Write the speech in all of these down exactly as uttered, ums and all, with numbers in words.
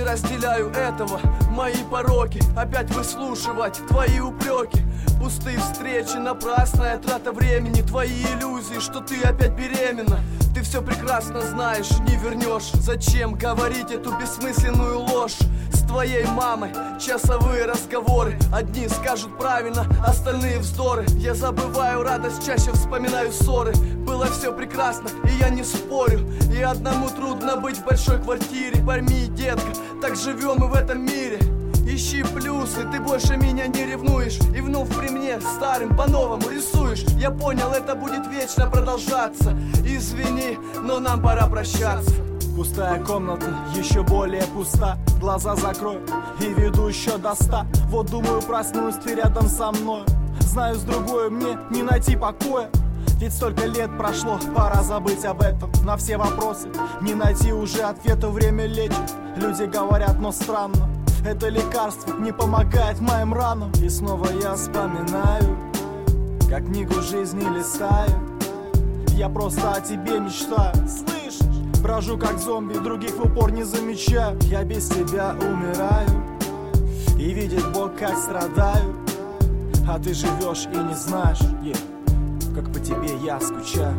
разделяю этого. Мои пороки, опять выслушивать твои упреки. Пустые встречи, напрасная трата времени. Твои иллюзии, что ты опять беременна. Ты все прекрасно знаешь, не вернешь. Зачем говорить эту бессмысленную ложь? С твоей мамой часовые разговоры. Одни скажут правильно, остальные вздоры. Я забываю радость, чаще вспоминаю ссоры. Было все прекрасно, и я не спорю. И одному трудно быть в большой квартире. Пойми, детка, так живем мы в этом мире. Ищи плюсы, ты больше меня не ревнуешь. И вновь при мне старым по-новому рисуешь. Я понял, это будет вечно продолжаться. Извини, но нам пора прощаться. Пустая комната, еще более пуста. Глаза закрой и веду еще до ста. Вот думаю, проснусь, ты рядом со мной. Знаю, с другой мне не найти покоя. Ведь столько лет прошло, пора забыть об этом. На все вопросы не найти уже ответа. Время лечит, люди говорят, но странно. Это лекарство не помогает моим ранам. И снова я вспоминаю, как книгу жизни листаю. Я просто о тебе мечтаю. Слышишь? Брожу как зомби, других в упор не замечаю. Я без тебя умираю, и видит Бог, как страдаю. А ты живешь и не знаешь, yeah, как по тебе я скучаю.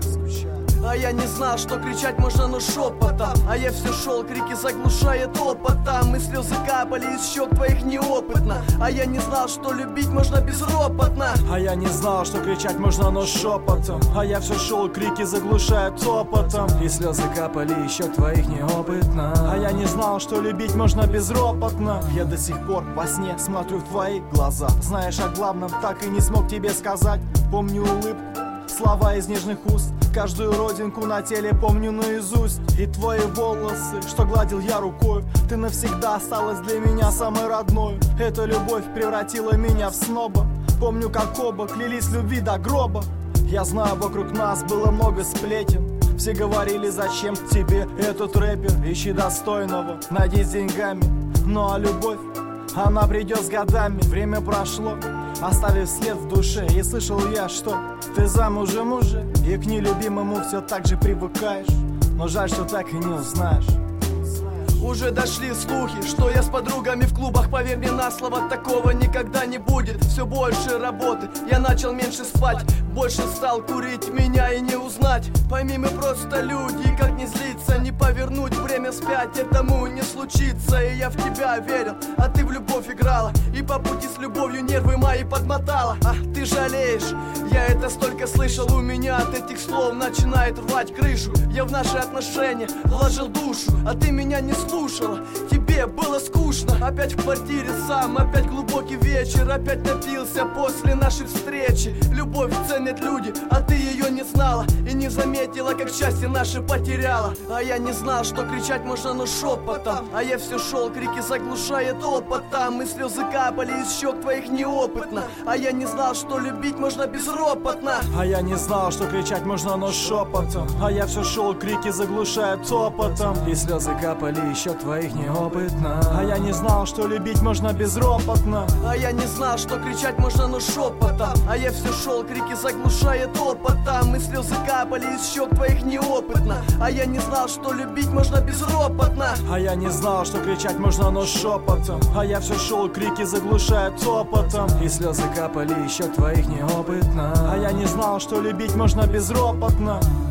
А я не знал, что кричать можно, но шепотом. А я все шел, крики заглушает опытом. И слезы капали из щек твоих неопытно. А я не знал, что любить можно безропотно. А я не знал, что кричать можно, но шепотом. А я все шел, крики заглушают опытом. И слезы капали из щек твоих неопытно. А я не знал, что любить можно безропотно. Я до сих пор во сне смотрю в твои глаза. Знаешь, о главном так и не смог тебе сказать. Помню улыбку, слова из нежных уст. Каждую родинку на теле помню наизусть. И твои волосы, что гладил я рукой. Ты навсегда осталась для меня самой родной. Эта любовь превратила меня в сноба. Помню, как оба клялись любви до гроба. Я знаю, вокруг нас было много сплетен. Все говорили, зачем тебе этот рэпер. Ищи достойного, найди с деньгами. Ну а любовь, она придет с годами. Время прошло, оставив след в душе. И слышал я, что ты замужем уже, и к нелюбимому все так же привыкаешь. Но жаль, что так и не узнаешь. Уже дошли слухи, что я с подругами в клубах. Поверь мне на слово, такого никогда не будет. Все больше работы, я начал меньше спать. Больше стал курить, меня и не узнать. Пойми, мы просто люди, как не злиться, не повернуть время вспять, этому не случится. И я в тебя верил, а ты в любовь играла. И по пути с любовью нервы мои подмотала. А ты жалеешь, я это столько слышал. У меня от этих слов начинает рвать крышу. Я в наши отношения вложил душу, а ты меня не слушала. Тебе было скучно. Опять в квартире сам, опять глубокий вечер. Опять напился после нашей встречи. Любовь ценят люди, а ты ее не знала. И не заметила, как счастье наше потеряла. А я не знал, что кричать можно, но шепотом. А я все шел, крики заглушает опытом. И слезы капали из щек твоих неопытно. А я не знал, что любить можно безропотно. А я не знал, что кричать можно, но шепотом. А я все шел, крики заглушают опытом. И слезы капали из щек твоих неопытно. А я не знал, что любить можно безропотно. А я не знал, что кричать можно, но шепотом. А я все шел, крики заглушает опытом. И слезы капали из щек твоих неопытно. А я не знал, что любить можно безропотно. А я не знал, что кричать можно, но шепотом. А я все шел, крики заглушают опытом. И слезы капали из щек твоих неопытно. А я не знал, что любить можно безропотно.